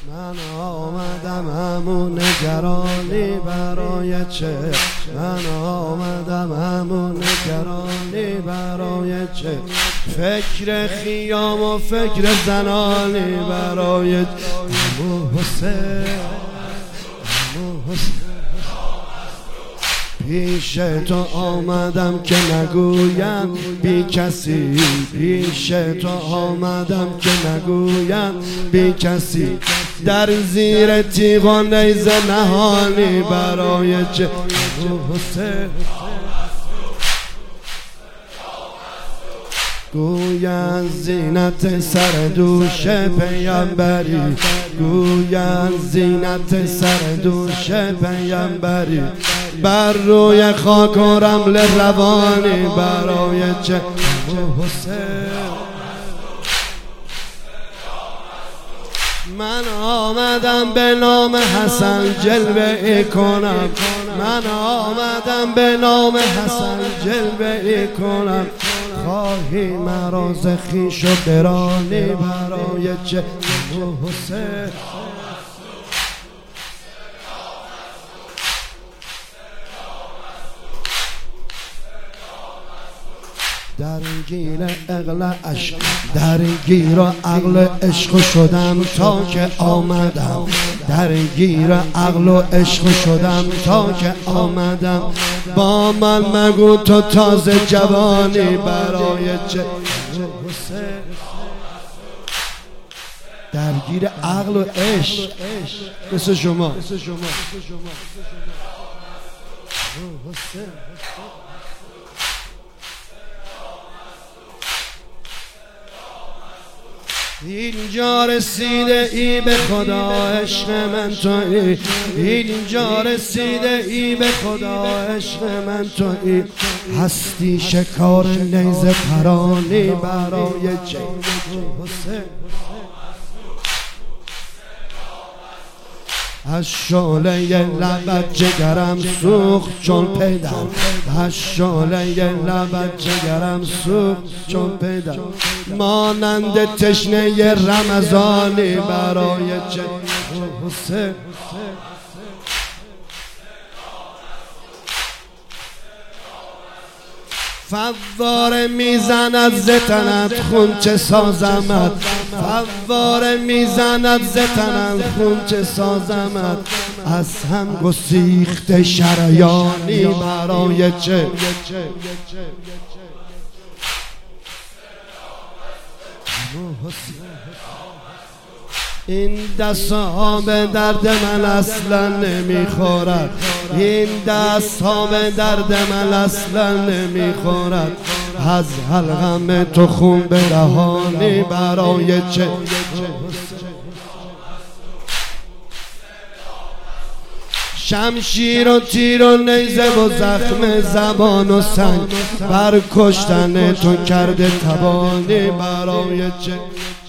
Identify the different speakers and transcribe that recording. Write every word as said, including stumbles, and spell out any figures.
Speaker 1: من آمدم همون نگرانی برای چه، من آمدم همون نگرانی برای چه، فکر خیام و فکر زنانی برای امو حسین، امو حسین. پیش تو آمدم که نگویم بی کسی، پیش تو آمدم که نگویم بی کسی، در زیر تیغ و نیزه نهانی برای چه حسین. گویند زینت سر دوش پیامبری، گویند زینت سر دوش پیامبری، بر روی خاک و رمل روانی برای چه حسین. من آمدم به نام حسن جلوه کنم، من آمدم به نام حسن جلوه کنم، خواهی مرا ز خویش و برانی برای چه حسین. درگیر عقل عشق، درگیر عقل عشق شدم تا که آمدم، درگیر عقل و عشق شدم تا که آمدم، با من مگو تو تازه جوانی برای چه حسین. درگیر عقل و عشق مثل شما اینجا رسیده ای به خدا عشق من تویی، اینجا رسیده ای به خدا عشق من تویی، هستی شکار نیزه پرانی برای چه حسین. از شعله لبت جگرم سوخت چون پیدم، از شعله لبت جگرم سوخت چون پیدم، مانند تشنه رمضانی برای چه حسین. فواره میزند ز تنت خون چه سازمت، فواره میزند ز تنت خون چه سازمت، از هم گسیخته شریانی برای چه. این دست ها به درد من اصلا نمیخورد، این دست ها به درد من اصلا نمیخورد، از حلقم تو خون برهانی برای چه. شمشیر و تیر و نیزه و زخم زبان و سنگ، بر کشتن تو کرده توانی برای چه.